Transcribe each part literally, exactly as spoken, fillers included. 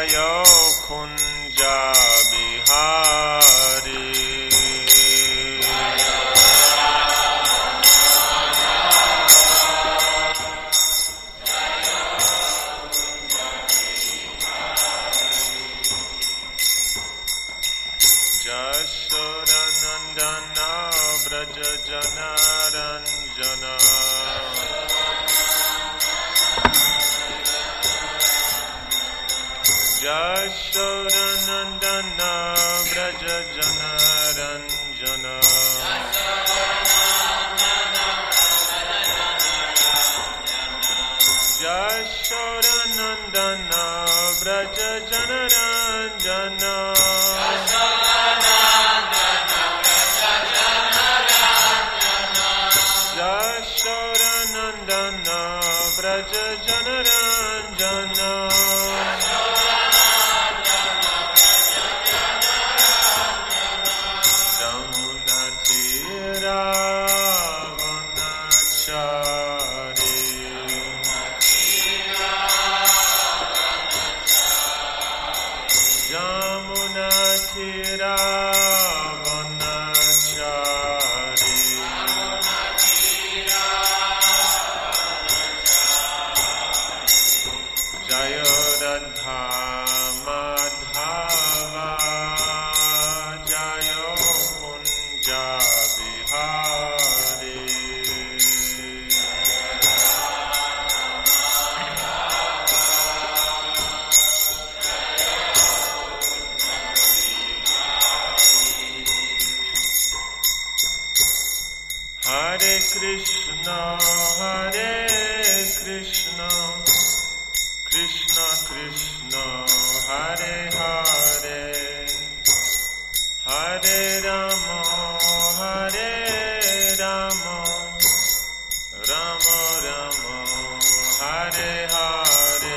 Jayo Kunja Bihari. Jashodanandana Braja Janaranjana. Jashodanandana Braja Janaranjana. Jashodanandana Braja Janaranjana. Jashodanandana Braja Janaranjana. Hare Krishna, Hare Krishna, Krishna Krishna, Hare Hare, Hare Rama, Hare Rama, Rama Rama, Hare Hare.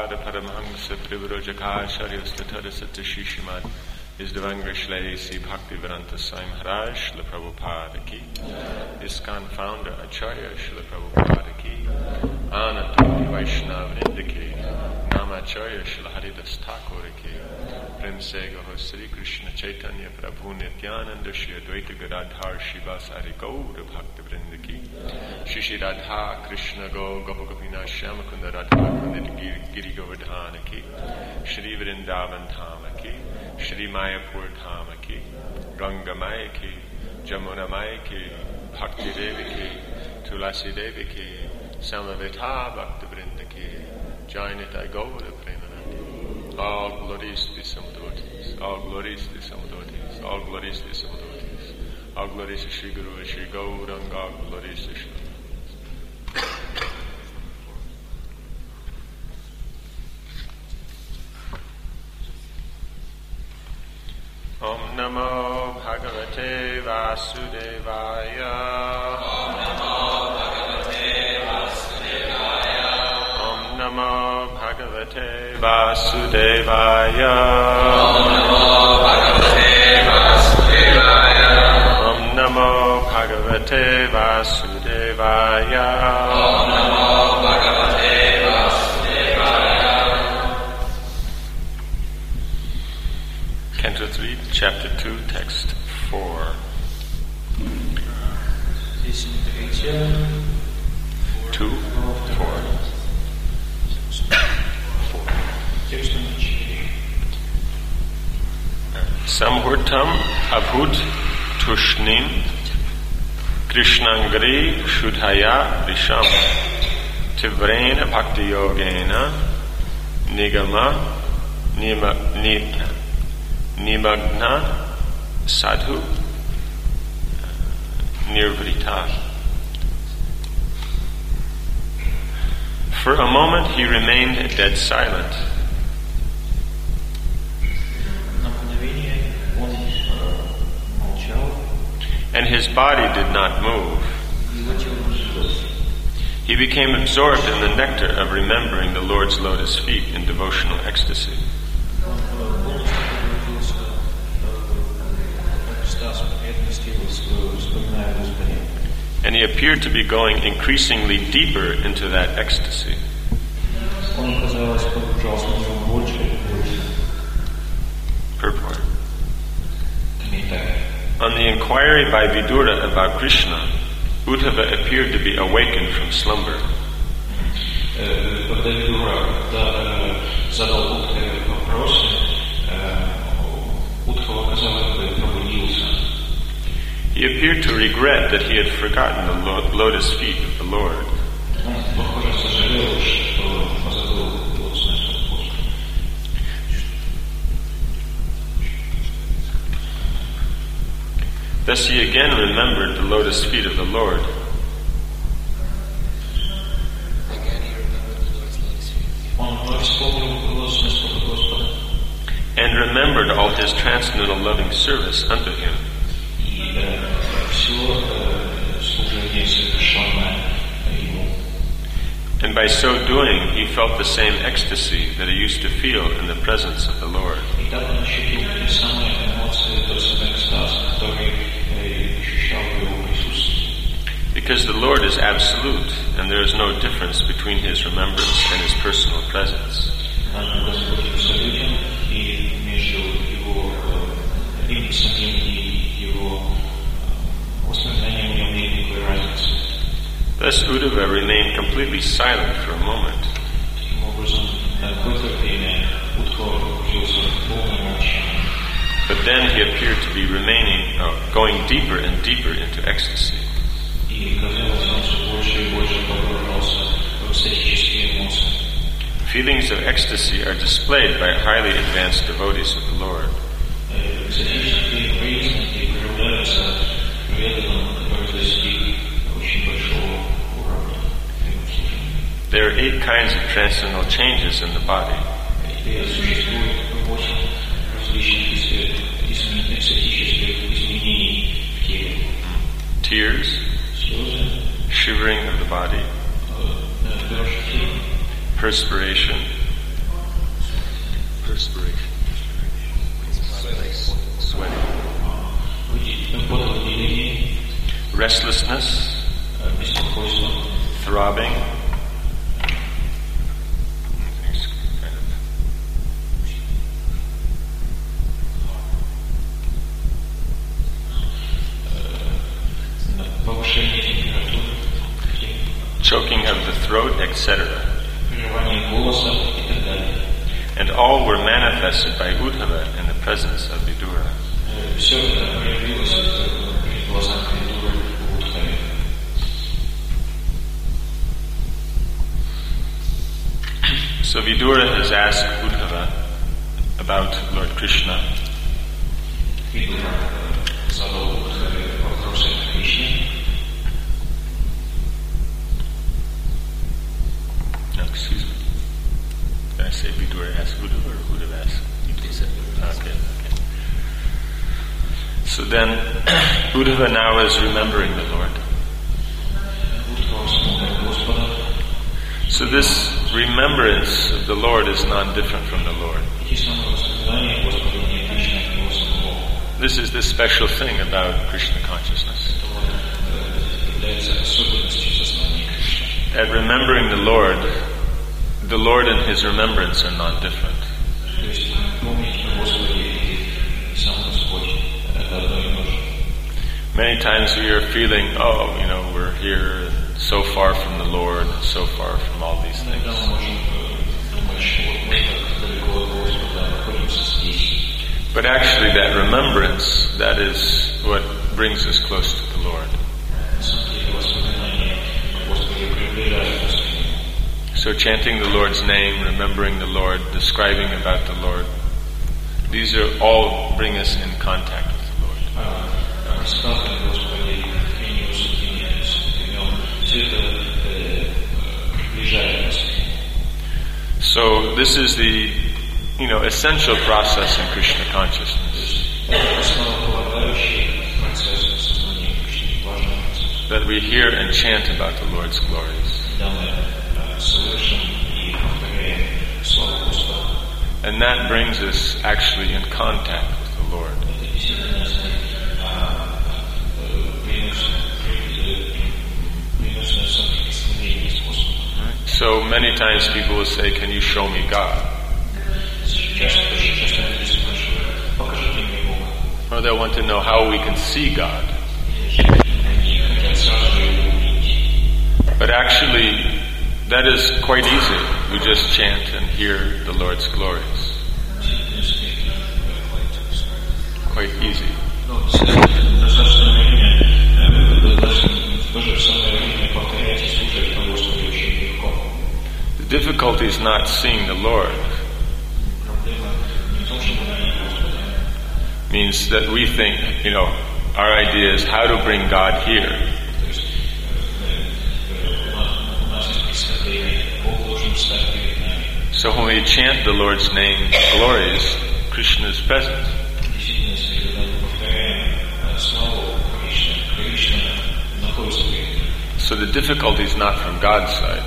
Prabhupada Paramhamsa Privrojaka Statara Satyashishimad is Devanga Shlei Si Bhaktivedanta Swami Maharaj Shila Prabhupada Ki, ISKCON founder Acharya Shila Prabhupada Ki, Anatoli Vaishnava Vrinda Ki, Namacharya Shila Haridas Thakur Ki, Prem Se Gaho Sri Krishna Chaitanya Prabhu Nityananda Shri Advaita Gadadhar Shivasari Gaura Bhakta Vrinda Ki, Shri Shri Radha Krishna Go Gopa Gopinath Shyamakunda Radha Pandit Giri Govardhana Ki, Shri Vrindavan Dhama Ki, Shri Mayapur Dhama Ki, Ganga Maya Ki, Jamuna Maya Ki, Bhakti Devi Ki, Tulasi Devi Ki, Samaveta Bhakta Vrinda Ki, Jainitai Gaura Premanandi. All glories to the Samudvatis, all glories to the Samudvatis, all glories to the Samudvatis, all glories to Shri Guru, Shri Gauranga, all glories to Shri. Om Namo Bhagavate Vasudevaya. Om Namo Bhagavate Vasudevaya. Om Namo Bhagavate Vasudevaya. Om Namo Bhagavate Vasudevaya. Om Namo Bhagavate Vasudevaya. Om Namo Bhagavate Vasudevaya. Canto three, Chapter two, Text four. Two, four. Samhurtam abhut tushnim krishnangri shudhaya risham tivrena bhakti yogena nigama nima nima Nimagna sadhu nirvrita. For a moment he remained dead silent. And his body did not move. He became absorbed in the nectar of remembering the Lord's lotus feet in devotional ecstasy. And he appeared to be going increasingly deeper into that ecstasy. Purport. On the inquiry by Vidura about Krishna, Uddhava appeared to be awakened from slumber. He appeared to regret that he had forgotten the lo- lotus feet of the Lord. Thus he again remembered the lotus feet of the Lord. And remembered all his transcendental loving service unto him. And by so doing, he felt the same ecstasy that he used to feel in the presence of the Lord. Because the Lord is absolute, and there is no difference between his remembrance and his personal presence. Thus Uddhava remained completely silent for a moment. But then he appeared to be remaining, uh, going deeper and deeper into ecstasy. Feelings of ecstasy are displayed by highly advanced devotees of the Lord. There are eight kinds of transcendental changes in the body. Tears, shivering of the body, perspiration, Perspiration. Sweating. Restlessness. Throbbing. Choking of the throat, et cetera. And all were manifested by Uddhava in the presence of Vidura. So Vidura has asked Uddhava about Lord Krishna. No, excuse me. Did I say Vidura asked Uddhava or Uddhava asked? Okay, okay. So then, Uddhava now is remembering the Lord. So this remembrance of the Lord is non-different from the Lord. This is the special thing about Krishna consciousness. At remembering the Lord, the Lord and His remembrance are non-different. Many times we are feeling, oh, you know, we're here and so far from the Lord and so far from all these things. But actually that remembrance, that is what brings us close to the Lord. So chanting the Lord's name, remembering the Lord, describing about the Lord, these are all bring us in contact with the Lord. So this is the, you know, essential process in Krishna consciousness. That we hear and chant about the Lord's glories. And that brings us actually in contact with the Lord. Right? So many times people will say, can you show me God? Or they'll want to know how we can see God. But actually, that is quite easy. We just chant and hear the Lord's glories. Quite easy. The difficulty is not seeing the Lord. Means that we think, you know, our idea is how to bring God here. So when we chant the Lord's name, glories, Krishna is present. So the difficulty is not from God's side.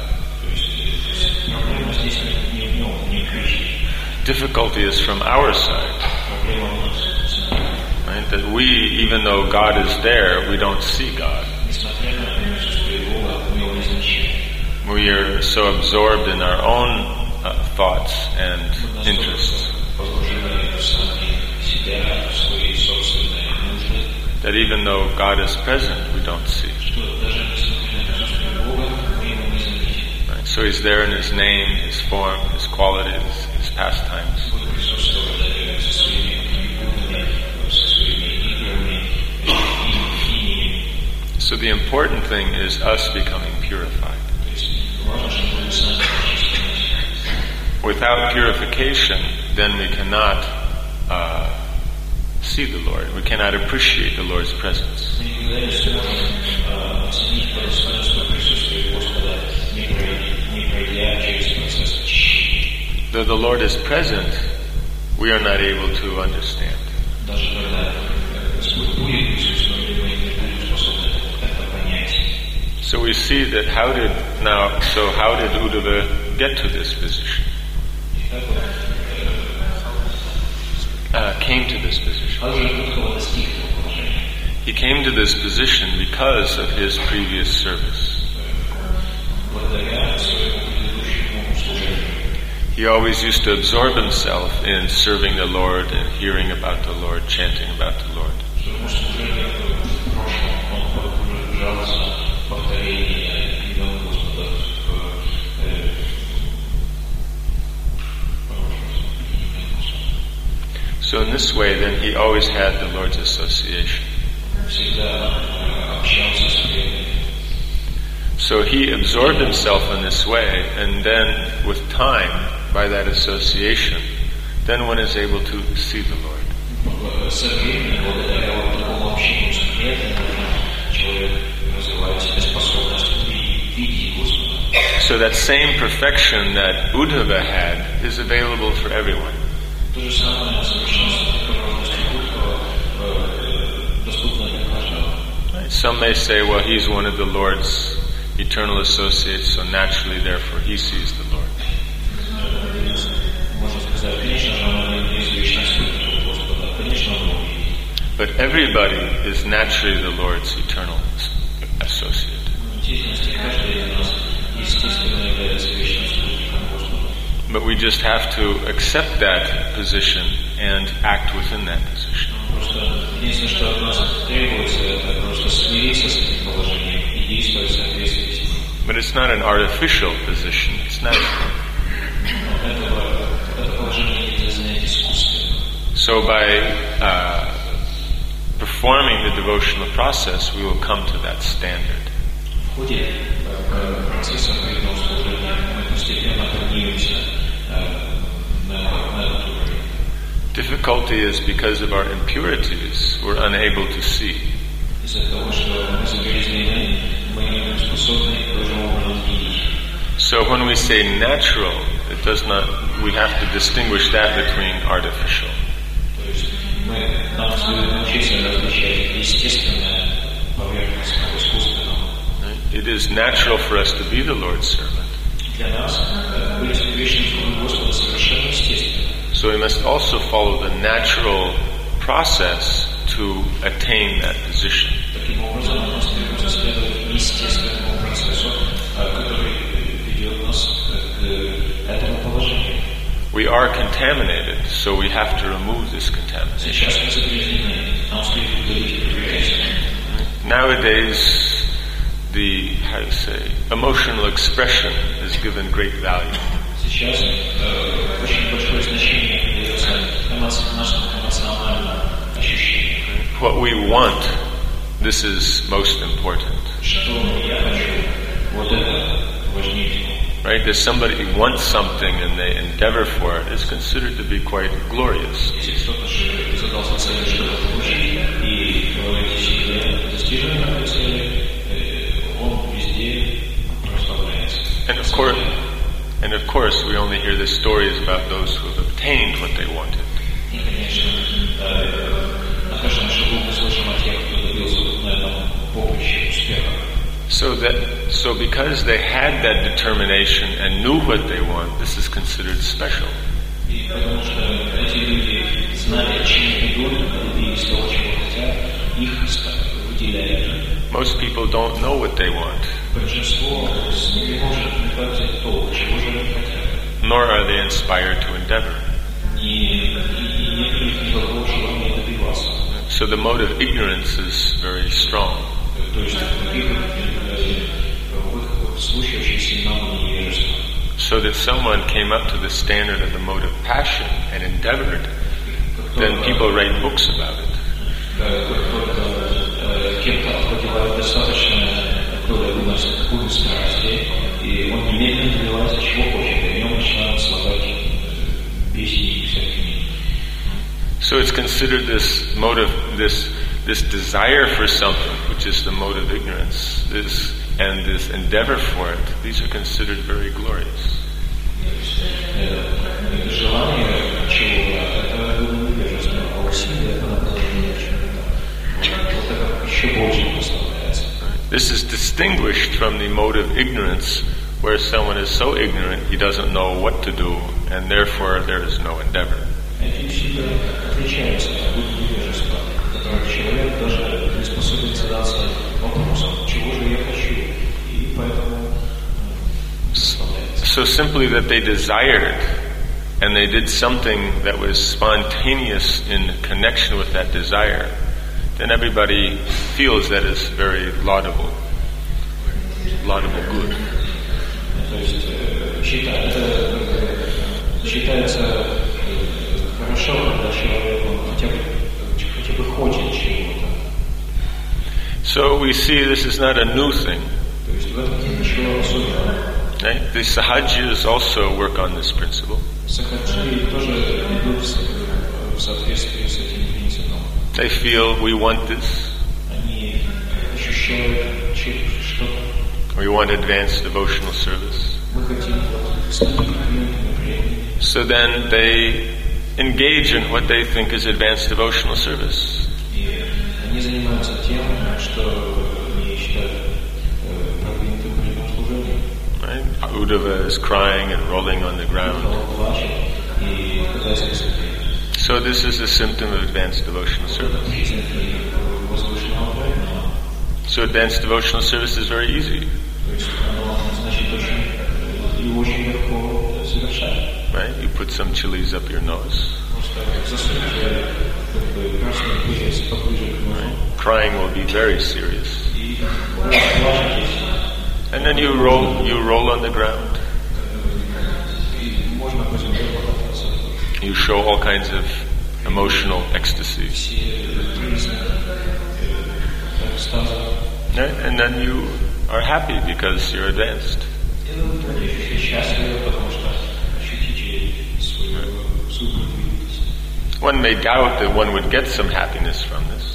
Difficulty is from our side. Right? That we, even though God is there, we don't see God. We are so absorbed in our own uh, thoughts and interests that even though God is present, we don't see. Right? So He's there in His name, His form, His qualities, His pastimes. So the important thing is us becoming purified. Without purification, then we cannot uh, see the Lord. We cannot appreciate the Lord's presence. Though the Lord is present, we are not able to understand. So we see that how did now, so how did Uddhava get to this position? came to this position? Как же Будхава достиг этого положения? He came to this position because of his previous service. Благодаря своему предыдущему служению. He always used to absorb himself in serving the Lord and hearing about the Lord, chanting about the Lord. Своему служению в прошлом он погружался в повторение имен Господа в So in this way, then, he always had the Lord's association. So he absorbed himself in this way, and then with time, by that association, then one is able to see the Lord. So that same perfection that Uddhava had is available for everyone. Some may say, well, he's one of the Lord's eternal associates, so naturally, therefore, he sees the Lord. But everybody is naturally the Lord's eternal associate. But we just have to accept that position and act within that position. But it's not an artificial position, it's natural. So by uh, performing the devotional process, we will come to that standard. Difficulty is because of our impurities, we're unable to see. So when we say natural, it does not, we have to distinguish that between artificial. It is natural for us to be the Lord's servant. So we must also follow the natural process to attain that position. We are contaminated, so we have to remove this contamination. Nowadays, the, how to say, emotional expression is given great value. What we want, this is most important. Right? If somebody wants something and they endeavor for it, it's considered to be quite glorious. And of course, and of course, we only hear the stories about those who have obtained what they wanted. So that, so because they had that determination and knew what they want, this is considered special. Most people don't know what they want. Nor are they inspired to endeavor. So the mode of ignorance is very strong. So that someone came up to the standard of the mode of passion and endeavored, then people write books about it. So it's considered this mode of this this desire for something, which is the mode of ignorance, this and this endeavor for it. These are considered very glorious. This is distinguished from the mode of ignorance, where someone is so ignorant he doesn't know what to do, and therefore there is no endeavor. Эти усилия отличаются от невежества, в котором человек даже не способен задаться вопросом, чего же я хочу, и поэтому расслабляется. So simply that they desired and they did something that was spontaneous in connection with that desire, then everybody feels that is very laudable, laudable good. То есть считается, считается хорошо, когда человек хотя бы, хотя бы хочет чего-то. So we see this is not a new thing. То есть в этом нет ничего особенного. Right? The Sahajas also work on this principle. Сахаджи тоже идут в соответствии с этим принципом. They feel we want this. Они ощущают что-то. We want advanced devotional service. Мы хотим стать продвинутыми преданными. So then they engage in what they think is advanced devotional service. И они занимаются тем, что они считают продвинутым преданным служением. Right? Uddhava is crying and rolling on the ground. So this is a symptom of advanced devotional service. So advanced devotional service is very easy. Right? You put some chilies up your nose. Right? Crying will be very serious. And then you roll, you roll on the ground. You show all kinds of emotional ecstasy. Right? And then you are happy because you're advanced. One may doubt that one would get some happiness from this.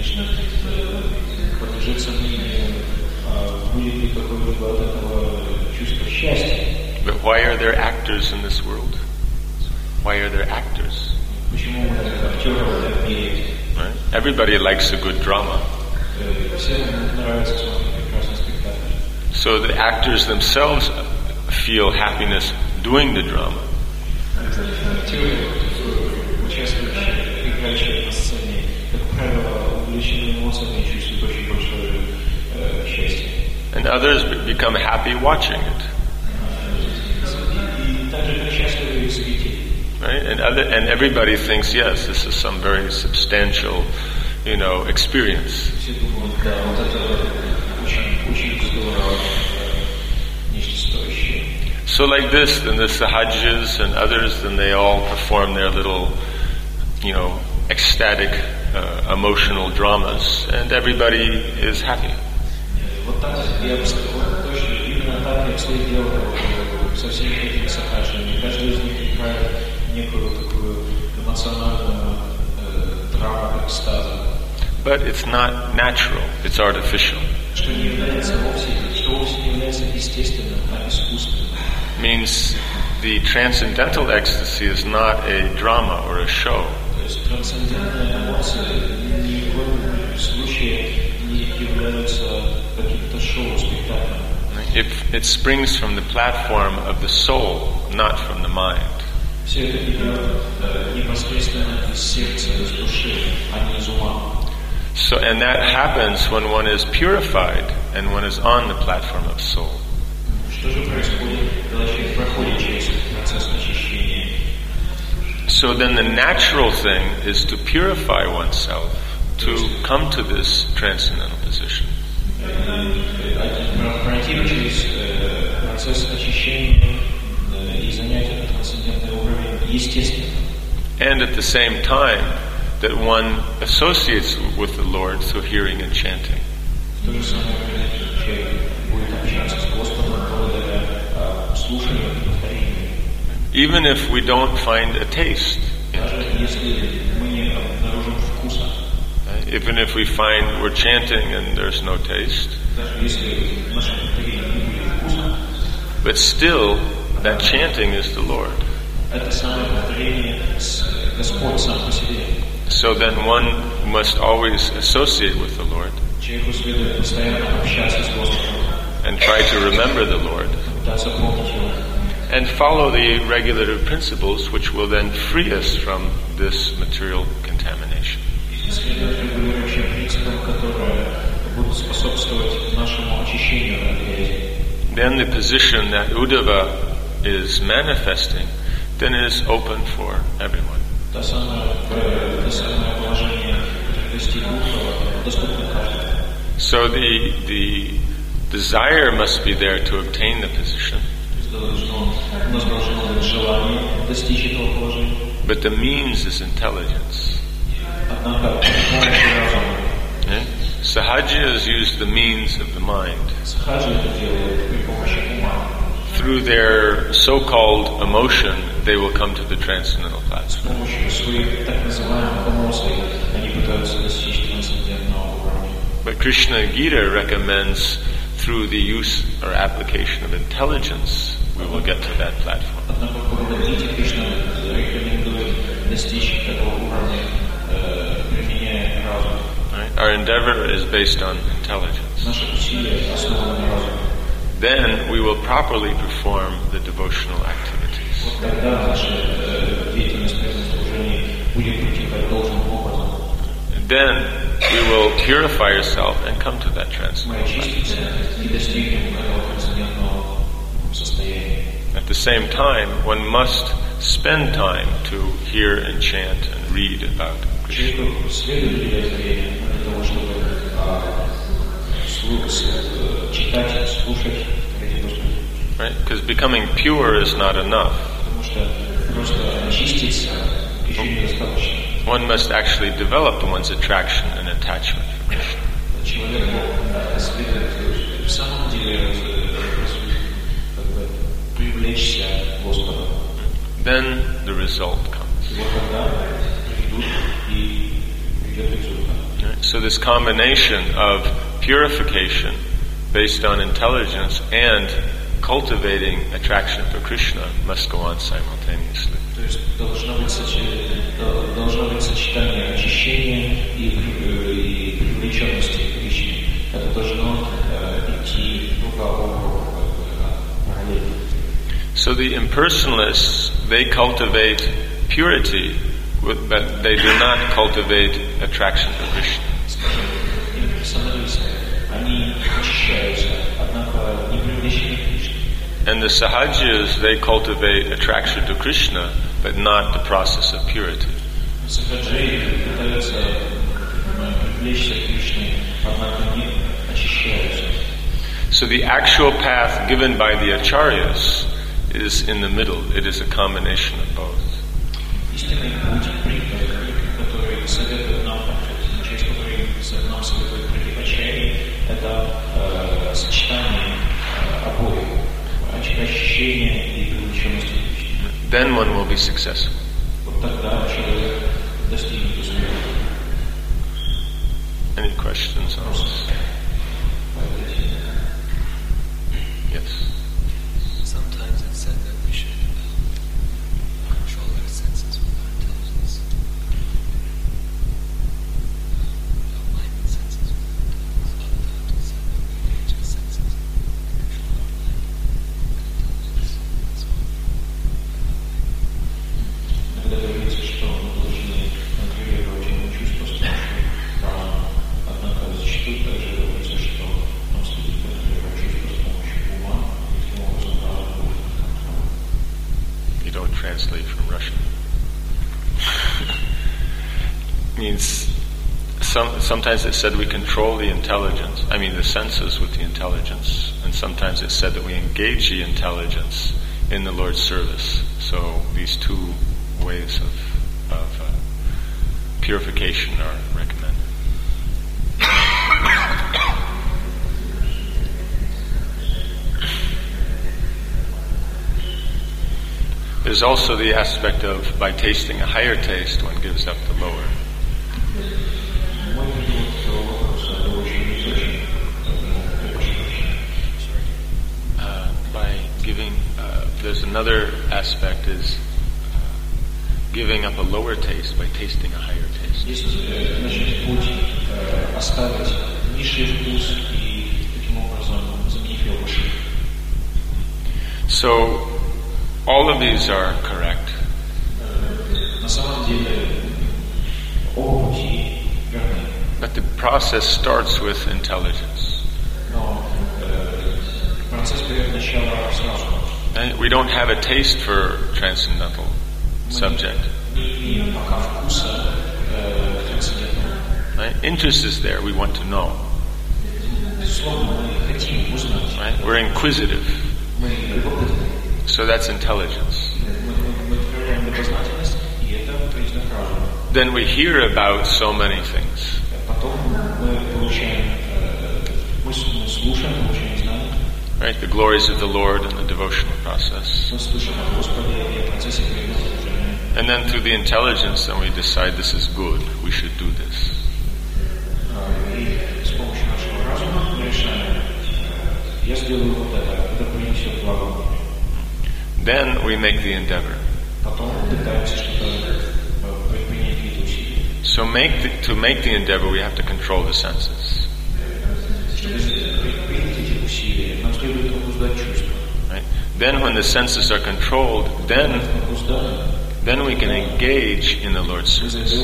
But why are there actors in this world? Why are there actors? Right? Everybody likes a good drama. So the actors themselves feel happiness doing the drama. And others become happy watching it. Right? And other, and everybody thinks, yes, this is some very substantial, you know, experience. So like this, then the Sahajas and others, then they all perform their little, you know, ecstatic, uh, emotional dramas, and everybody is happy. Вот так я бы сказал, точно именно так я все делаю со всеми этими сахаджами. Каждый из них играет некую такую эмоциональную э, драму, экстаза. But it's not natural, it's artificial. Что не является вовсе, что вовсе не является естественным, а искусственным. Means the transcendental ecstasy is not a drama or a show. То есть трансцендентные эмоции ни в коем случае не являются каким-то шоу, спектаклем. It, it springs from the platform of the soul, not from the mind. Все это идет непосредственно из сердца, из души, а не из ума. So, and that happens when one is purified and one is on the platform of soul. Что же происходит, когда человек проходит через процесс очищения? So then the natural thing is to purify oneself, to come to this transcendental position. Пройти через процесс очищения и занять этот трансцендентный уровень естественно. And at the same time, that one associates with the Lord through hearing and chanting. В то же самое время человек будет общаться с Господом благодаря слушанию и повторению. Even if we don't find a taste. Даже если мы не обнаружим вкуса. Even if we find we're chanting and there's no taste. Даже если в нашем повторении не будет вкуса. But still, that chanting is the Lord. Это самое повторение Господь сам по себе. So then one must always associate with the Lord Человеку следует постоянно общаться с Господом. and try to remember the Lord. Пытаться помнить Его. and follow the regulative principles which will then free us from this material contamination. Следовать регулирующим принципам, которые будут способствовать нашему очищению от грязи. Then the position that Uddhava is manifesting then is open for everyone. То самое, то самое положение, которое достиг Уddhava, доступно каждому. So the the desire must be there to obtain the position. У нас должно быть желание достичь этого положения. But the means is intelligence. Однако помощь разума. Okay? Sahajas use the means of the mind. Сахаджи это делают при помощи ума. Through their so-called emotion, they will come to the transcendental С platform. помощью своих так называемых эмоций они пытаются достичь трансцендентного уровня. But Krishna Gita recommends through the use or application of intelligence, we will get to that platform. Однако в Бхагавад-гите Кришна рекомендует достичь этого уровня, э, применяя разум. Right? Our endeavor is based on intelligence. Наше усилие основано на разуме. Then we will properly perform the devotional activities. Вот тогда наша э, деятельность преданного служения будет протекать должным образом. Then we will purify ourselves and come to that Мы transcendental platform. очистимся и достигнем этого трансцендентного состояния. At the same time, one must spend time to hear and chant and read about Krishna. Человеку следует уделять время для того, чтобы а, слух, э, читать, слушать эти Господи. Right? Because becoming pure is not enough. Потому что просто очиститься еще недостаточно. One must actually develop one's attraction and attachment for Krishna. Человеку следует в самом деле как бы, привлечься к Господу. Then the result comes. И вот тогда придут и придет результат. Right? So this combination of purification based on intelligence and cultivating attraction for Krishna must go on simultaneously. То есть должно быть, соч- должно быть сочетание очищения и, и привлеченности к Кришне. Это должно э, идти друг об другу параллельно. So the impersonalists, they cultivate purity, with- but they do not cultivate attraction for Krishna. Скажем, имперсоналисты, они очищаются, однако не привлечены к Кришне. And the Sahajas, they cultivate attraction to Krishna, but not the process of purity. Сахаджи пытаются э, привлечься к Кришне, однако не очищаются. So the actual path given by the acharyas is in the middle. It is a combination of both. Истинный путь, который советует нам, через который нам советует прийти к отчаянию, это э, сочетание э, обоих, очищения и привлеченности к Кришне. Then one will be successful. Вот тогда человек достигнет успеха. Any questions on this? Yes. Sometimes it's said that we should uh, control our senses with our intelligence. Our mind and senses with our intelligence. Other times it's said that we engage our senses and control our mind and intelligence as well. Иногда говорится, что мы должны контролировать его чувства с помощью разума. Однако зачастую также говорится, что нам следует контролировать чувства с помощью ума, и таким образом разум будет под контролем. You don't translate from Russian. Means some, sometimes it's said we control the intelligence, I mean the senses with the intelligence, and sometimes it's said that we engage the intelligence in the Lord's service. So these two ways of, of uh, purification are recommended. There's also the aspect of by tasting a higher taste, one gives up the lower. Мой видел вопрос, это очень очень Uh, by giving, uh, there's another aspect is uh, giving up a lower taste by tasting a higher taste. Есть, э, значит, путь э, оставить низший вкус и таким образом заменить его высший. So All of these are correct. На самом деле, оба пути верны. But the process starts with intelligence. Но э, процесс берет начало с разума. And we don't have a taste for transcendental subject. Не имеем пока вкуса э, к трансцендентному. Right? Interest is there. We want to know. Безусловно, мы хотим узнать. Right? We're inquisitive. Мы любопытны. So that's intelligence. Мы, мы, мы проявляем любознательность, и это признак разума. Then we hear about so many things. Потом мы получаем, э, мы слушаем, получаем знания. Right? The glories of the Lord and the devotional process. Мы слышим о Господе и о процессе преданного служения. And then through the intelligence, then we decide this is good. We should do this. И с помощью нашего разума мы решаем, э, я сделаю вот это, это принесет благо. Then we make the endeavor. Потом пытаемся что-то предпринять какие-то усилия. So make the, to make the endeavor, we have to control the senses. Чтобы предпринять эти усилия, нам следует обуздать чувства. Right? Then when the senses are controlled, then then we can engage in the Lord's service.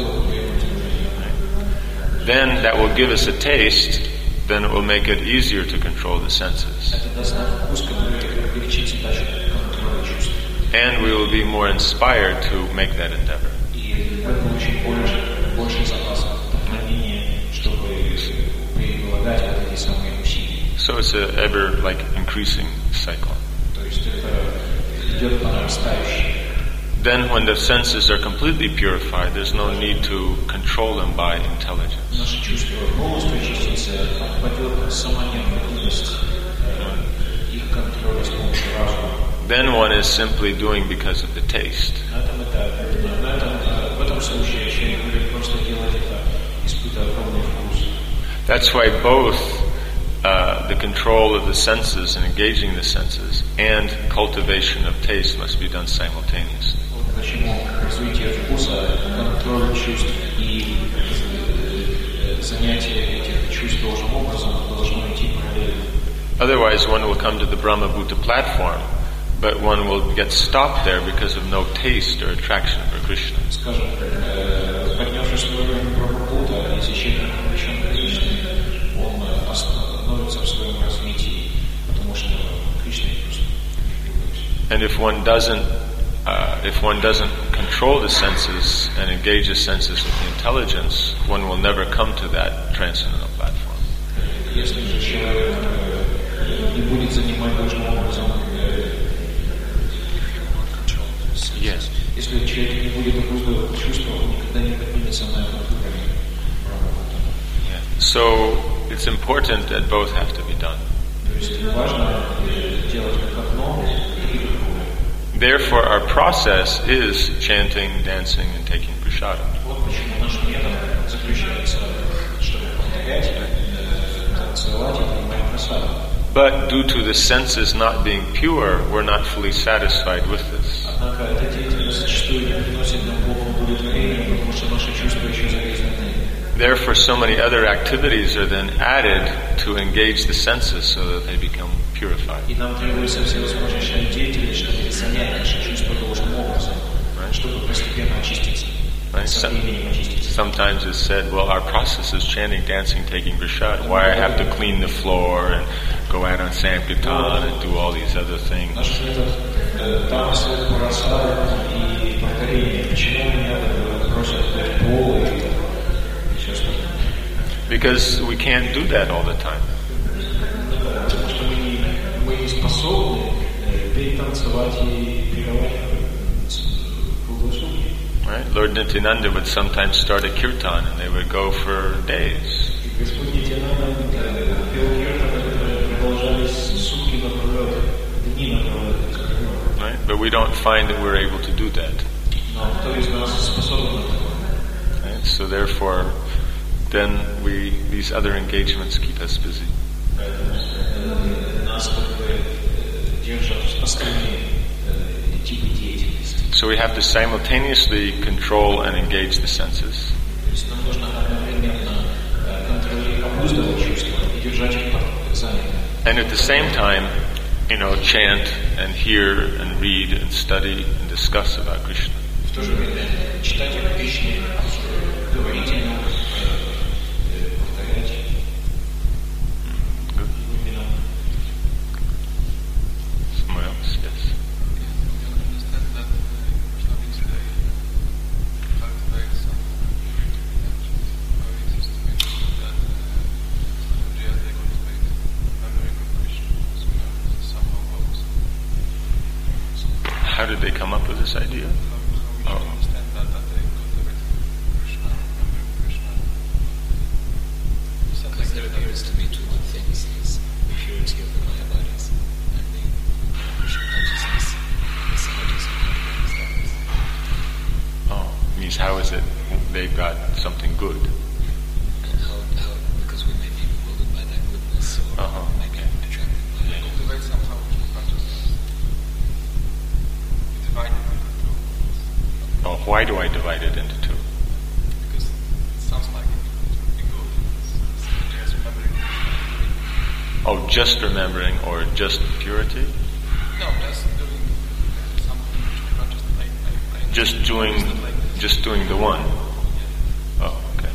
Right? Then that will give us a taste, then it will make it easier to control the senses. Это даст нам вкус, который облегчит задачу контроля чувств. And we will be more inspired to make that endeavor. И мы получим больше, больше запасов вдохновения, чтобы прилагать вот эти самые усилия. So it's a ever like increasing cycle. То есть это идет по нарастающей. Then when the senses are completely purified, there's no need to control them by intelligence. Наши чувства полностью очистятся, отпадет сама необходимость их контроля с помощью разума. Then one is simply doing because of the taste. На этом этапе, на этом, в этом случае человек будет просто делать это, испытывая огромный вкус. That's why both uh, the control of the senses and engaging the senses and cultivation of taste must be done simultaneously. Вот почему развитие вкуса, контроль чувств и занятие этих чувств должным образом должно идти параллельно. Otherwise, one will come to the Brahma Bhuta platform, but one will get stopped there because of no taste or attraction for Krishna. Скажем, поднявшись на уровень Брахмабута, если человек не привлечен к Кришне, он остановится в своем развитии, потому что Кришна и просто любовь. And if one doesn't, uh, if one doesn't control the senses and engage the senses with the intelligence, one will never come to that transcendental platform. Если же человек не будет занимать должным образом, Yes. если человек не будет обуздывать чувства, он никогда не поднимется на этот уровень. Yeah. So it's important that both have to be done. То есть важно делать как одно и другое. Therefore, our process is chanting, dancing, and taking prasada. Вот почему наш метод заключается, чтобы повторять, танцевать и принимать прасаду. But due to the senses not being pure, we're not fully satisfied with this. Однако эта деятельность зачастую не приносит нам Богу удовлетворения, потому что наши чувства еще загрязнены. Therefore, so many other activities are then added to engage the senses so that they become purified. И нам требуется всевозможнейшая деятельность, чтобы занять наши чувства должным образом, чтобы постепенно очиститься. Right? Со временем очиститься. Sometimes it's said, well, our process is chanting, dancing, taking prasad. Why I have to clean the floor and go out on Sankirtan and do all these other things? Наш метод танцы, прасада и повторение. Почему меня просят быть пол и все остальное? Because we can't do that all the time. Потому что мы не, мы не способны перетанцевать и пировать круглосутки. Right? Lord Nityananda would sometimes start a kirtan and they would go for days. Господь Нитянанда пел киртаны, которые продолжались сутки напролет, дни напролет. Right? But we don't find that we're able to do that. Но кто из нас способен на такое? Right? So therefore, then we these other engagements keep us busy. Поэтому нас как бы держат остальные типы деятельности. So we have to simultaneously control and engage the senses. То есть нам нужно одновременно контролировать, обуздывать чувства и держать их занятыми. And at the same time, you know, chant and hear and read and study and discuss about Krishna. В то же время читать о Кришне, говорить о нем, повторять. Good. Someone else, yes. You understand that Krishna means they cultivate some or it is to make sure that Sahaja they cultivate memory of Krishna as well somehow also. How did they come up with this idea? How we should understand that, that they cultivate Krishna, memory of Krishna. Because there appears to be two good things: is the purity of the Maya bodies and the Krishna consciousness. The Sahajas who cultivates that. Oh, means how is it they've got something good? And how, how, because we may be bewildered by that goodness, or Uh-huh. maybe attracted by They it. cultivate somehow Krishna consciousness. We divide it into two. Oh, why do I divide it into two? Because it sounds like it would be good. It's, it's just remembering Krishna. Oh, just remembering or just purity? No, just doing something Krishna consciousness. I, I, I Just doing, understand like this. just doing the one. Yeah. Oh, okay.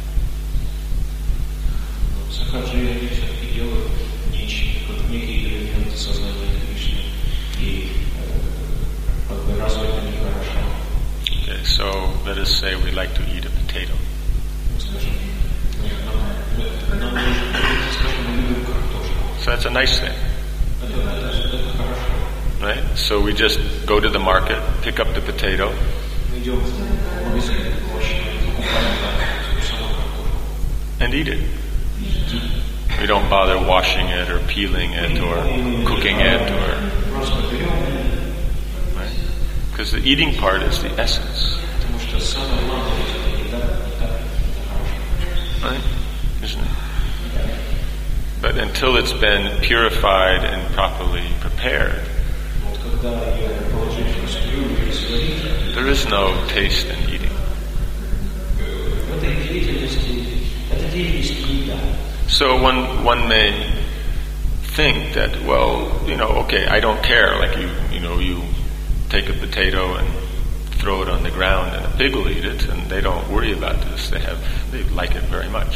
Сахаджи все-таки делают нечто, как некие элементы сознания Кришны, и э, как бы разве это нехорошо? Okay, so let us say we like to eat a potato. Скажем, нам, нам нужно, скажем, мы любим картошку. So that's a nice thing, Это, это, это хорошо. right? So we just go to the market, pick up the potato, Мы идем в магазин, площадь, покупаем там саму картошку. and eat it. We don't bother washing it or peeling it or cooking it or, Просто берем, right? Because the eating part is the essence, потому что самое главное это еда, не так, это хорошо. right? Isn't it? But until it's been purified and properly prepared, Вот когда ее положить в кастрюлю и сварить, there is no taste in eating. в этой деятельности, это деятельность не еда. So one one may think that, well, you know, okay, I don't care. Like you, you know, you take a potato and throw it on the ground, and a pig will eat it, and they don't worry about this. They have, they like it very much,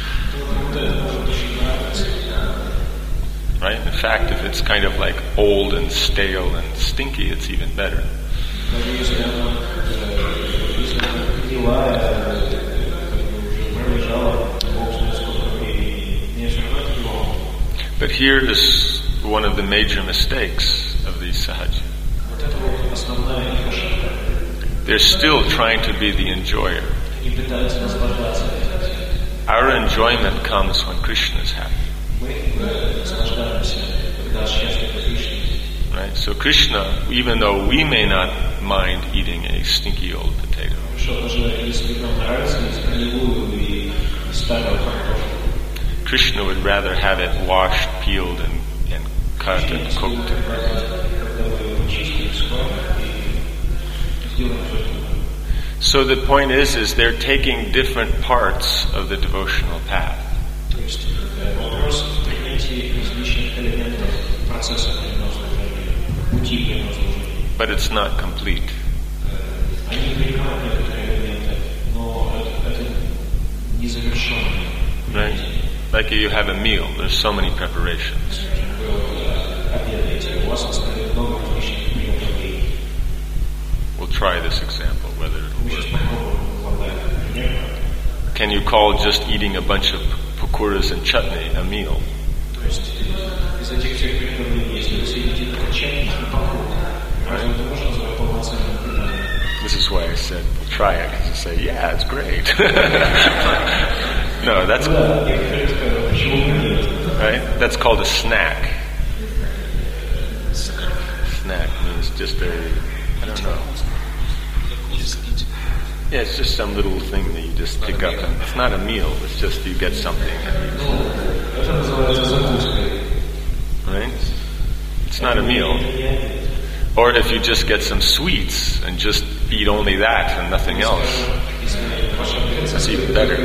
right? In fact, if it's kind of like old and stale and stinky, it's even better. Даже если она, э, если она гнилая, э, как бы уже пролежала, бог знает сколько времени, не сжигать его. But here is one of the major mistakes of these sahaja. Вот это вот основная их ошибка. They're still trying to be the enjoyer. Они пытаются наслаждаться этим. Our enjoyment comes when Krishna is happy, Мы э, наслаждаемся, когда счастье Кришны. right? So Krishna, even though we may not mind eating a stinky old potato, Что даже если нам нравится есть гнилую и старую картошку, Krishna would rather have it washed, peeled, and, and cut and cooked. когда мы его чистим, сварим и сделаем все это. So the point is, is they're taking different parts of the devotional path. То есть э, вопрос в принятии различных элементов процесса преданного служения, пути преданного служения. But it's not complete. Э, Они принимают некоторые элементы, но это, это незавершенные. Right? Like you have a meal, there's so many preparations. Вы вот обедаете, у вас остается много различных приготовлений. We'll try this example, whether it'll Мы сейчас work. попробуем выкладывать пример. Can you call just eating a bunch of pakoras and chutney a meal? То есть из этих всех приготовлений, если вы съедите только чай и пакур, разве это можно назвать полноценным преданием? This is why I said, we'll try it. Because you say, yeah, it's great. No, that's Да, некоторые скажут, почему бы нет? right. That's called a snack. Snack means just a, I don't know. Yeah, it's just some little thing that you just pick up, and it's not a meal. It's just you get something, and Ну, это называется закуской. you, right? It's not a meal. Это не обед. Or if you just get some sweets and just eat only that and nothing else, Если ваша that's операция even better.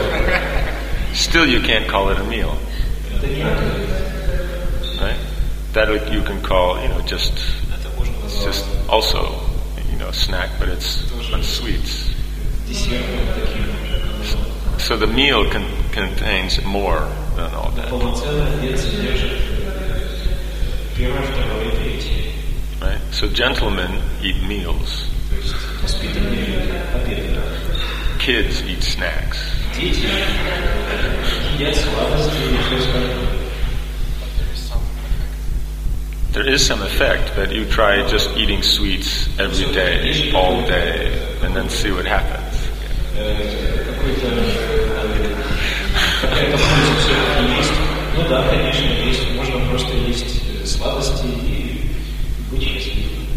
Right? Still, you can't call it a meal, это не обед. right? that you can call, you know, just Это можно it's назвать just also, you know, snack, but it's on sweets. десертом таким. So the meal con- contains more than all that, Полноценный обед содержит первое, второе и третье. right? So gentlemen eat meals, То есть воспитанные люди обедают. kids eat snacks. Дети едят сладости и все остальное. There is some effect that you try just eating sweets every day, all day, and then see what happens. Э, Какой-то э, какая-то польза все-таки есть. Ну да, конечно, есть. Можно просто есть э, сладости и быть счастливым.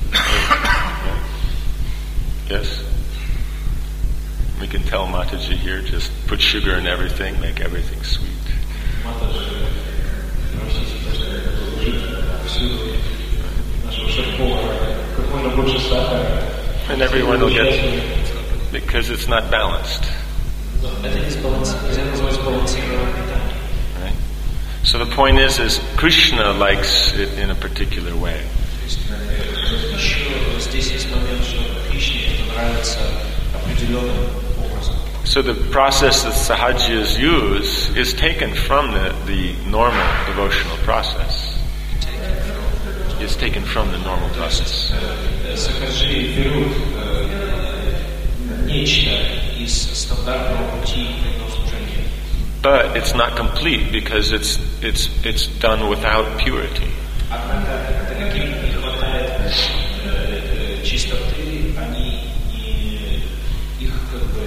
Yes? We can tell Mataji here, just put sugar in everything, make everything sweet. Мата же просить просто положить всю нашего шеф-повара как можно больше сахара. And everyone will get, because it's not balanced. Это не сбаланс- нельзя назвать сбалансированным питанием. Right? So the point is, is Krishna likes it in a particular way. То есть э, еще здесь есть момент, что Кришне это нравится определенным образом. So the process that Sahajiyas use is taken from the, the normal devotional process. It's taken from the normal process. Э, Сахаджи берут э, нечто из стандартного пути преданного служения. But it's not complete because it's it's it's done without purity. Однако, так как им не хватает э, э, чистоты, они не, их как бы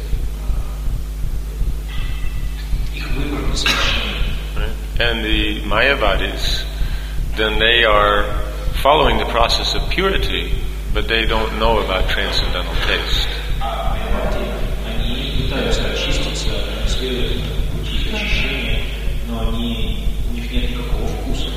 э, их выбор несовершенен. Right? And the Mayavadis, then they are following the process of purity, but they don't know about transcendental taste. А майавади, они пытаются очиститься, они следуют этому пути очищения, но они, у них нет никакого вкуса.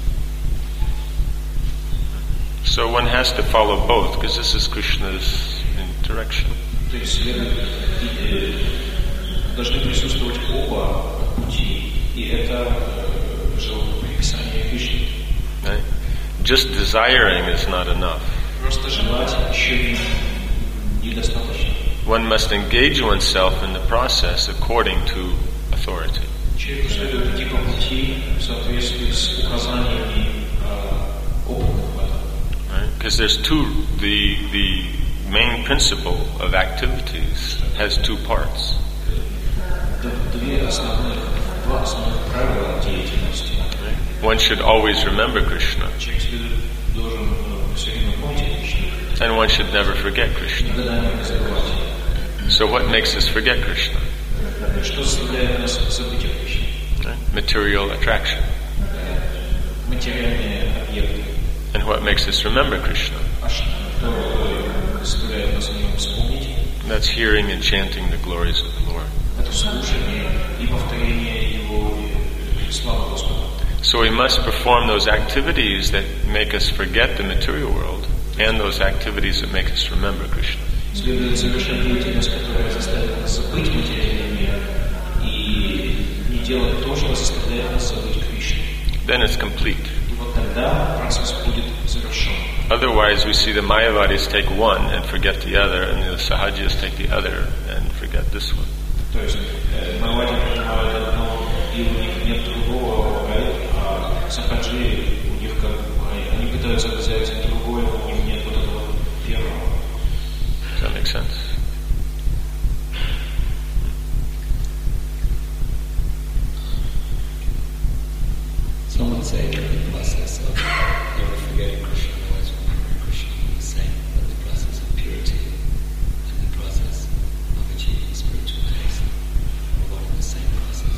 So one has to follow both, because this is Krishna's direction. То есть следует, и, э, должны присутствовать оба пути, и это э, живописание Кришны. Right? Just desiring is not enough. Просто желать еще не, недостаточно. One must engage oneself in the process according to authority. Человеку следует идти по пути в соответствии с указаниями э, опытных в этом. Right? Because there's two, the, the main principle of activities has two parts. Д- Две основных, два основных правила деятельности. Right? One should always remember Krishna, Человек следует, должен э, все время помнить о Кришне, and one should never forget Krishna. никогда не забывать. So what makes us forget Krishna? Что заставляет нас забыть о Кришне? Right? Material attraction. Материальные объекты. And what makes us remember Krishna? А что заставляет нас о нем вспомнить? That's hearing and chanting the glories of the Lord. Это слушание и повторение его э, славы Господа. So we must perform those activities that make us forget the material world and those activities that make us remember Krishna. Следует совершать деятельность, которая заставит нас забыть материальный мир, и не делать то, что заставляет нас забыть Кришну. Then it's complete. И вот тогда процесс будет завершен. Otherwise, we see the Mayavadis take one and forget the other, and the Sahajiyas take the other and forget this one. То есть э, Майавади принимают одно, и у них нет другого, а Сахаджи, у них как бы, они пытаются взять другое, но у них нет вот этого первого. Does that make sense? Some would say that the process of never forgetting Krishna, always remembering Krishna are the same, but the process of purity and the process of achieving spiritual taste are one and the same process.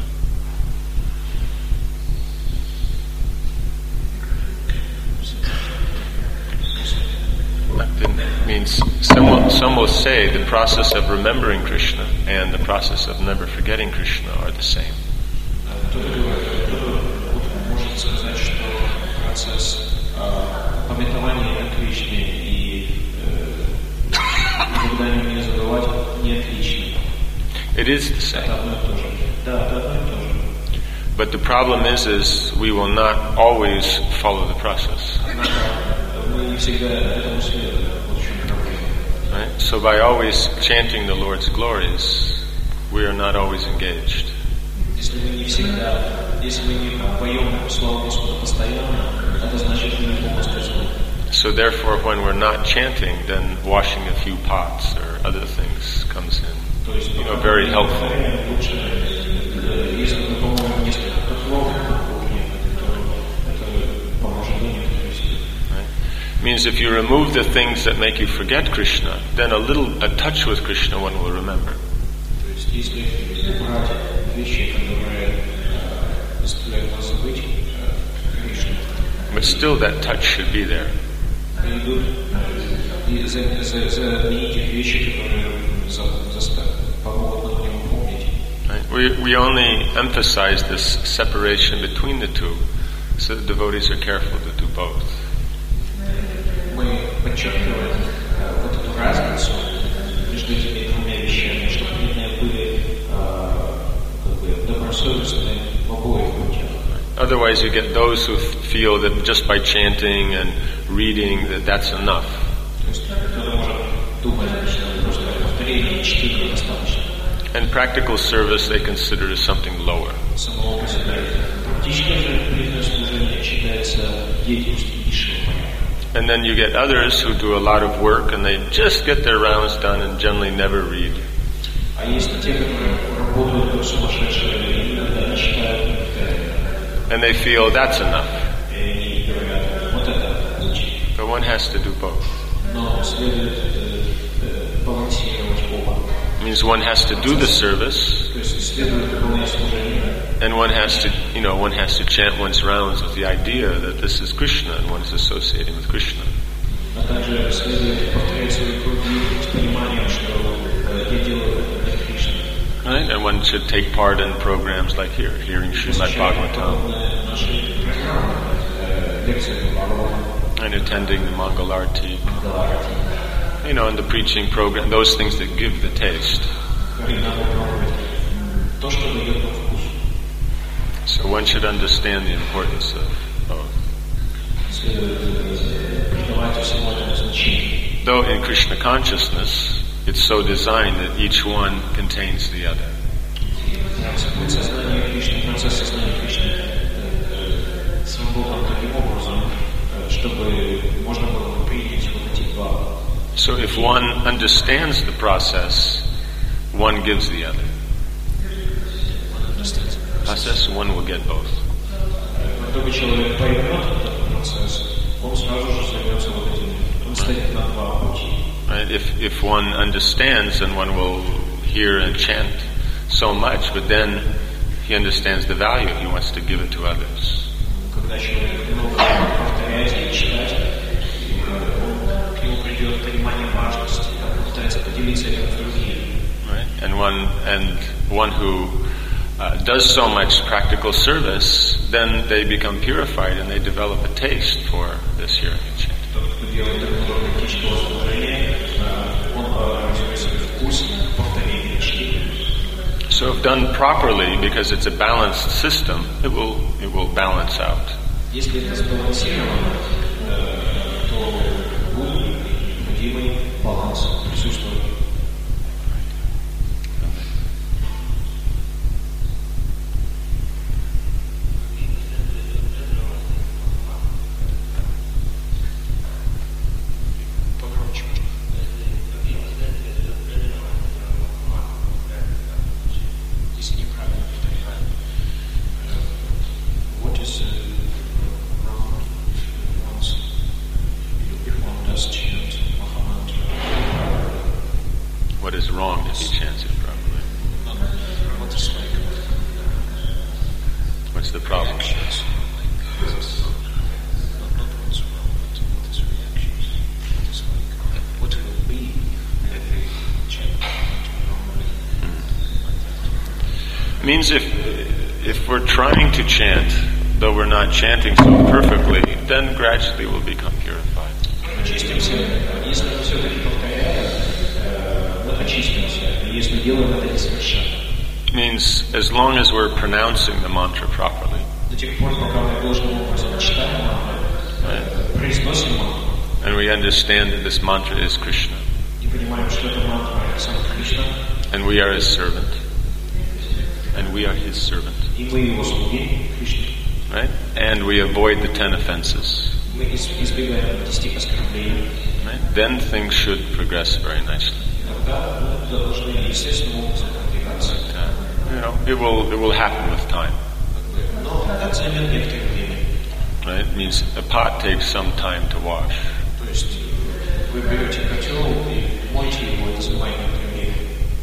It means some will, some will say the process of remembering Krishna and the process of never forgetting Krishna are the same. Кто-то говорит, кто-то может сказать, что процесс э, памятования о Кришне и э, никогда не забывать не отличны. It is the Это same. одно и то же. Да, это одно и то же. But the problem is, is we will not always follow the process. Right? So by always chanting the Lord's glories, we are not always engaged. So therefore, when we're not chanting, then washing a few pots or other things comes in, you know, very helpful. Right? Means if you remove the things that make you forget Krishna, then a little, a touch with Krishna one will remember. But still that touch should be there. Right? We, we only emphasize this separation between the two, so the devotees are careful to do both. Otherwise you get those who feel that just by chanting and reading that that's enough. And practical service they consider as something lower. And then you get others who do a lot of work and they just get their rounds done and generally never read. And they feel that's enough. But one has to do both. It means one has to do the service, and one has to, you know, one has to chant one's rounds with the idea that this is Krishna and one is associating with Krishna. Right? And one should take part in programs like here, hearing Srimad Bhagavatam, and attending the Mangalarti, you know, and the preaching program, those things that give the taste. So one should understand the importance of both. Though in Krishna consciousness, it's so designed that each one contains the other. So if one understands the process, one gives the other. Process, one will get both. Right? If if one understands, then one will hear and chant so much, but then he understands the value. He wants to give it to others. Right? And one and one who uh, does so much practical service, then they become purified and they develop a taste for this hearing and chanting. So if done properly, because it's a balanced system, it will it will balance out. What is wrong if he chants it properly? What's the problem? It means if if we're trying to chant, though we're not chanting so perfectly, then gradually we'll become purified. Means as long as we're pronouncing the mantra properly. До тех пор, пока мы должным образом читаем мантру, произносим мантру, and we understand that this mantra is Krishna, и понимаем, что это мантра сам Кришна, and we are His servant, and we are His servant, и мы его слуги Кришны, right? And we avoid the ten offenses. Мы избегаем десяти оскорблений. Right? Then things should progress very nicely. Тогда мы должны естественным образом продвигаться. You know, it will it will happen with time. Но это займет некоторое время. Right? It means a pot takes some time to wash. То есть вы берете котел и моете его, это занимает некоторое время.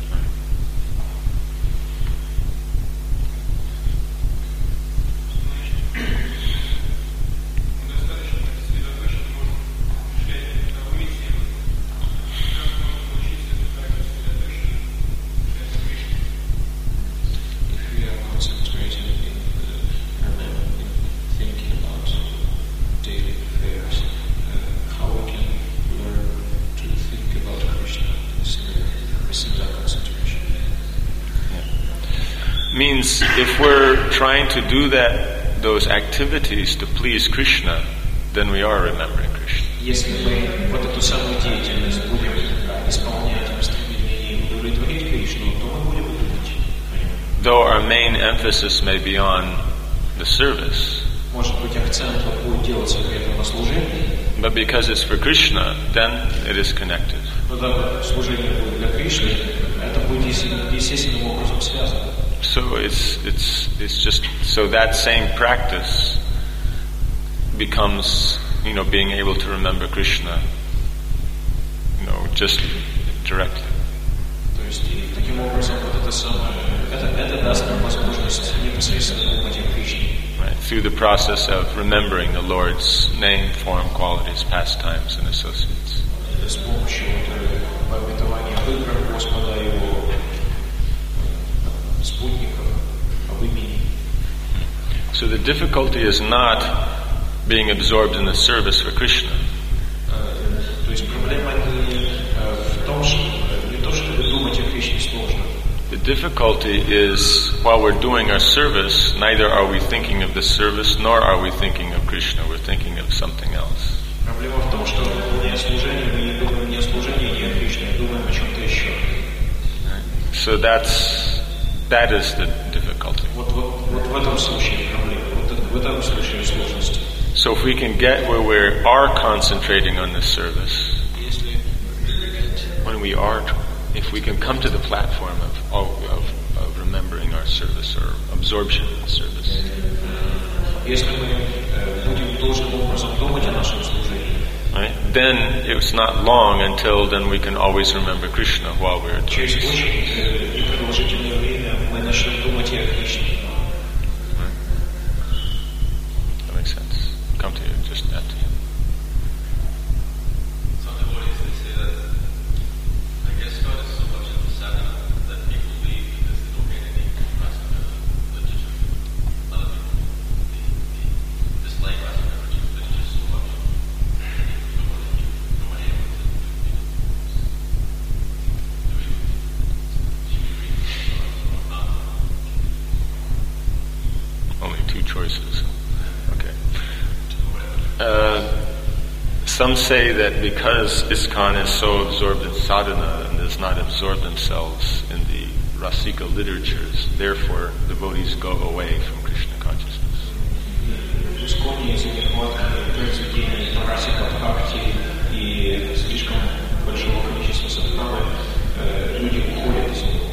Means if we're trying to do that, those activities to please Krishna, then we are remembering Krishna. Если мы вот эту самую деятельность будем исполнять в стремлении удовлетворить Кришну, то мы будем думать. Though our main emphasis may be on the service, может быть, акцент вот будет делаться при этом на служении, but because it's for Krishna, then it is connected. но так служение будет для Кришны, это будет естественным образом связано. So it's it's it's just so that same practice becomes, you know, being able to remember Krishna, you know, just directly. То есть и таким образом вот это самое, это, это даст нам возможность непосредственно думать о Кришне. Right, through the process of remembering the Lord's name, form, qualities, pastimes, and associates. С помощью памятования выбора Господа, его спутников, об имени. So the difficulty is not being absorbed in the service for Krishna. То есть проблема не в том, что не то, чтобы думать о Кришне сложно. The difficulty is while we're doing our service, neither are we thinking of the service nor are we thinking of Krishna. We're thinking of something else. Проблема в том, что выполняя служение, мы не думаем ни о служении, ни о Кришне, а думаем о чем-то еще. So that's that is the difficulty. Вот, вот, вот в этом случае проблема, вот в этом случае сложности. So if we can get where we are concentrating on this service, Если when we are, if we can come to the platform of of, of remembering our service or absorption in the service, если мы э, будем должным образом думать о нашем служении, right? Then it's not long until then we can always remember Krishna while we're doing через this. очень э, непродолжительное время мы начнем думать о Кришне. That makes sense. Come to you, just that to you. Some devotees, they say that, I guess God is so much of the sadhana that people leave because they don't get any rasa literature. Other people, they, they dislike rasa literature so much. Nobody able to do it. Do we, should we read or not? Only two choices. Okay. Uh, some say that because ISKCON is so absorbed in sadhana and does not absorb themselves in the Rasika literatures, therefore devotees go away from Krishna consciousness. В Исконе из-за нехватки произведений Расика Бхакти и слишком большого количества садханы э, люди уходят из него.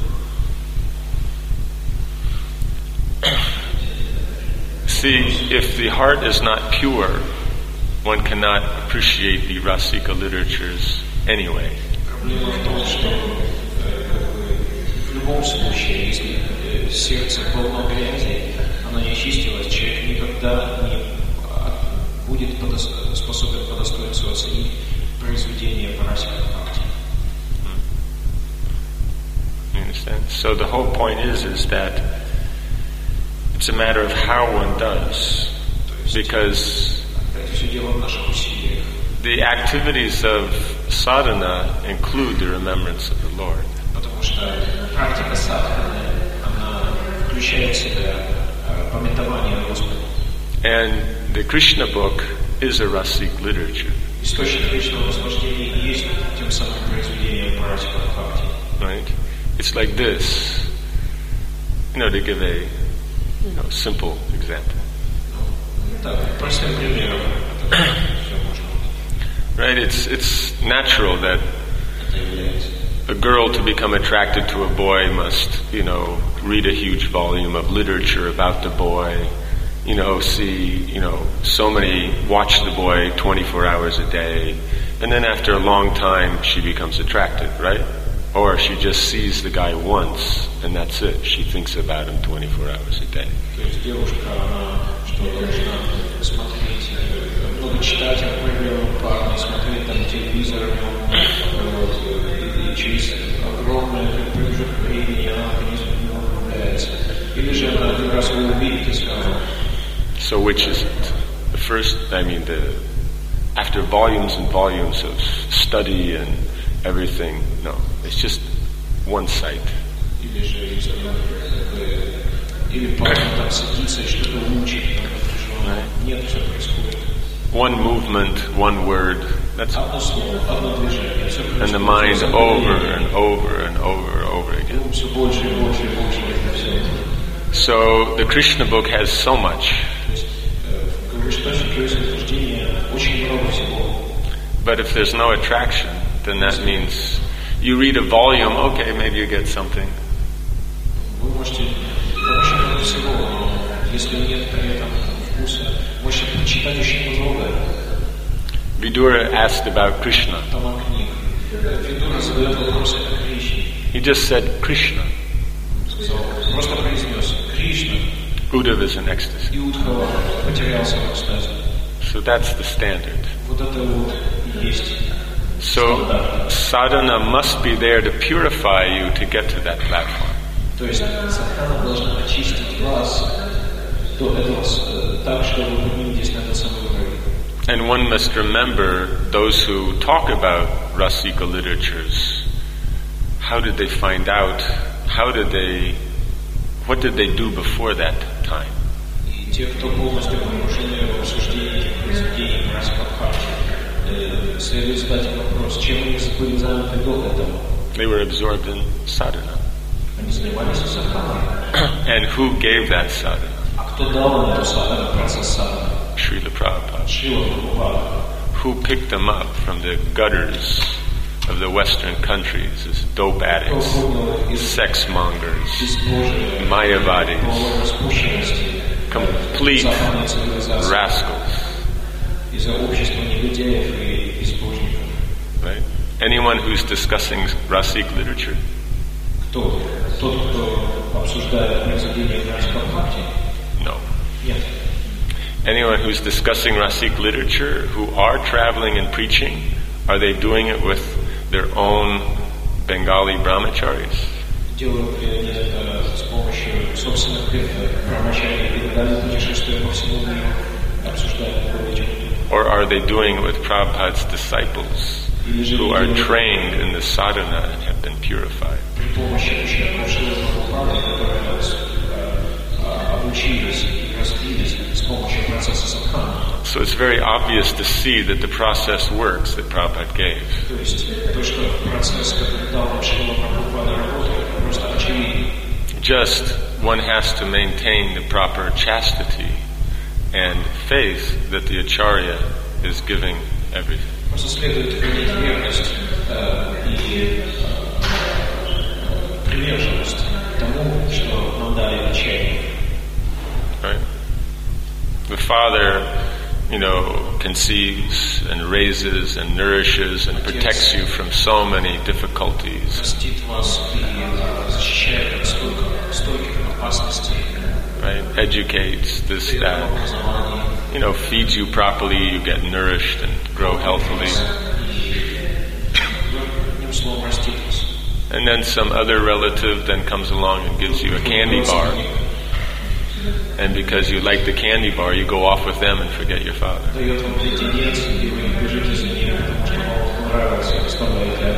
See, if the heart is not pure, one cannot appreciate the Rasika literatures anyway. Проблема в том, что э, в любом случае, если э, сердце полно грязи, оно не очистилось, человек никогда не а, будет подос- способен по достоинству оценить произведение Парасика Бхакти. You understand? So the whole point is, is that it's a matter of how one does, because Это все дело в наших усилиях. the activities of sadhana include the remembrance of the Lord. Потому что практика садханы включает в себя памятование о Господе. And the Krishna book is a Rasik literature. Источник личного наслаждения есть тем самым произведением по Расика Бхакти. Right? It's like this. You know, to give a you know, simple example. Так, простым примером. Right? It's it's natural that a girl to become attracted to a boy must, you know, read a huge volume of literature about the boy, you know, see, you know, so many, watch the boy twenty-four hours a day, and then after a long time she becomes attracted, right? Or she just sees the guy once, and that's it. She thinks about him twenty-four hours a day. То есть девушка, она что должна смотреть, много читать о проблемах парня, смотреть там телевизор, вот, и через огромное промежуток времени она наконец в него влюбляется. Или же она один раз его увидит и скажет. So which is it? The first, I mean, the after volumes and volumes of study and everything, no, it's just one sight. Или же или парень там садится и что-то учит, нет, все происходит. One movement, one word, that's all. Одно слово, одно движение, все происходит. And the mind over and over and over and over again. Все больше и больше и больше это все. So the Krishna book has so much. But if there's no attraction, then that means you read a volume, okay, maybe you get something. Vidura asked about Krishna. He just said Krishna. Uddhava is in ecstasy. So that's the standard. So sadhana must be there to purify you to get to that platform. And one must remember those who talk about Rasika literatures. How did they find out? How did they, what did they do before that time? They were absorbed in sadhana. And who gave that sadhana? Srila Prabhupada. Who picked them up from the gutters of the Western countries as dope addicts, sex mongers, mayavadis, complete rascals. Right? Anyone who's discussing Rasik literature? No. Anyone who's discussing Rasik literature who are traveling and preaching, are they doing it with their own Bengali brahmacharis? Or are they doing it with Prabhupada's disciples who are trained in the sadhana and have been purified? So it's very obvious to see that the process works that Prabhupada gave. Just one has to maintain the proper chastity and faith that the Acharya is giving everything. Right? The Father, you know, conceives and raises and nourishes and protects you from so many difficulties. Right? Educates, this, that. You know, feeds you properly, you get nourished and grow healthily. And then some other relative then comes along and gives you a candy bar. And because you like the candy bar, you go off with them and forget your father.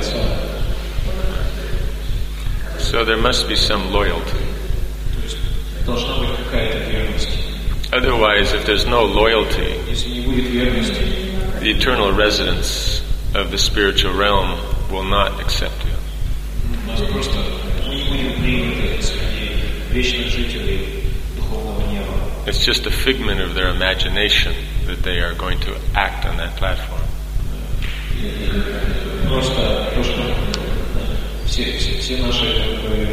So there must be some loyalty. должна быть какая-то верность. Otherwise, if there's no loyalty, Если не будет верности, the eternal residents of the spiritual realm will not accept you. нас просто мы не будем приняты среди вечных жителей духовного неба. It's just a figment of their imagination that they are going to act on that platform. Просто то, что все, все, все наши, как бы,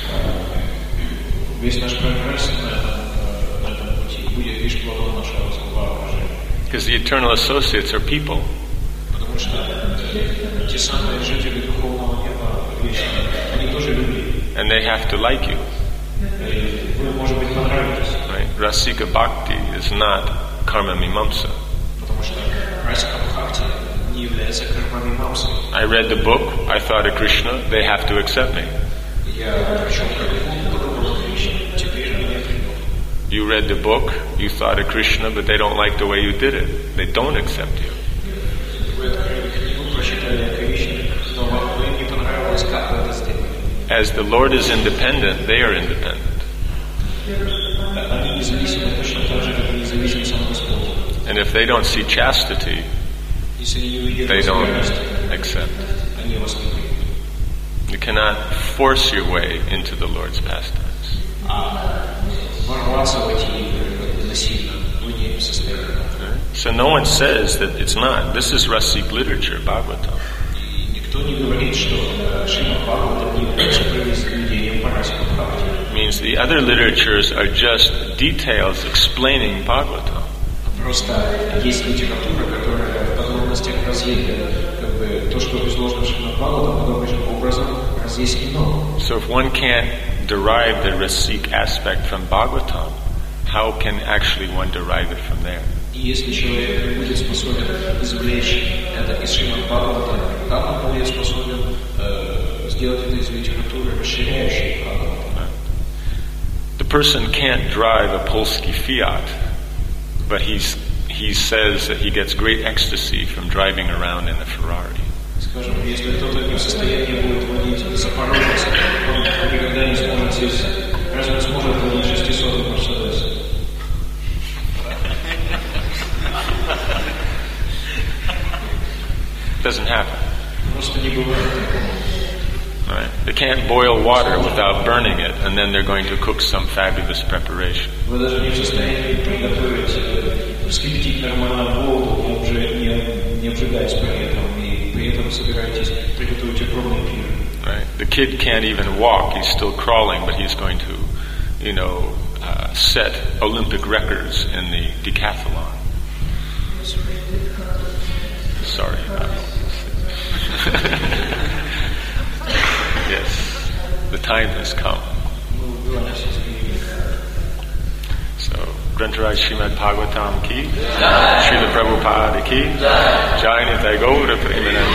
весь наш прогресс на этом, на этом пути будет лишь плодом нашего воображения. Because the eternal associates are people. Потому что те самые жители духовного неба вечные, они тоже люди. And they have to like you. И вы, может быть, понравитесь. Right? Rasika Bhakti is not karma mimamsa. Потому что Расика Бхакти не является карма-мимамсой. I read the book, I thought of Krishna, they have to accept me. Я прочел книгу, подумал о Кришне, теперь меня примут. You read the book, you thought of Krishna, but they don't like the way you did it. They don't accept you. Вы открыли книгу, прочитали о Кришне, но вам не понравилось, как вы это сделали. As the Lord is independent, they are independent. Они независимы точно так же, как независим сам Господь. And if they don't see chastity, Если они не увидят they don't возможности, accept. они вас не примут. You cannot force your way into the Lord's pastimes. А ворваться в эти игры насильно вы не в состоянии. So no one says that it's not. This is Rasik literature, Bhagavatam. И никто не говорит, что Шримад Бхагаватам не является произведением по Расике Бхакти. Means the other literatures are just details explaining Bhagavatam. Просто есть литература, которая в подробностях разъедет, как бы то, что изложено в Шримад Бхагаватам, подобным образом разъяснено. So if one can't derive the Rasik aspect from Bhagavatam, how can actually one derive it from there? И если человек не будет способен извлечь это из Шримад Бхагаватам, как он будет способен э, сделать это из литературы, расширяющей Бхагаватам? The person can't drive a Polski Fiat, but he's, he says that he gets great ecstasy from driving around in a Ferrari. Скажем, если кто-то не в состоянии будет водить Запорожец, он никогда не сможет сесть. Разве он сможет водить шестисотый Мерседес? Doesn't happen. Просто не бывает такого. Right? They can't boil water without burning it, and then they're going to cook some fabulous preparation. Вы даже не в состоянии приготовить, вскипятить нормально воду, не, обжи, не, не обжигаясь при этом, и при этом собираетесь приготовить огромный пир. Right? The kid can't even walk; he's still crawling, but he's going to, you know, uh, set Olympic records in the decathlon. Sorry. Yes, the time has come. So, Grantaraj Srimad Bhagavatam ki, Srila Prabhupada ki, Jai Nitai Gaura Premanand.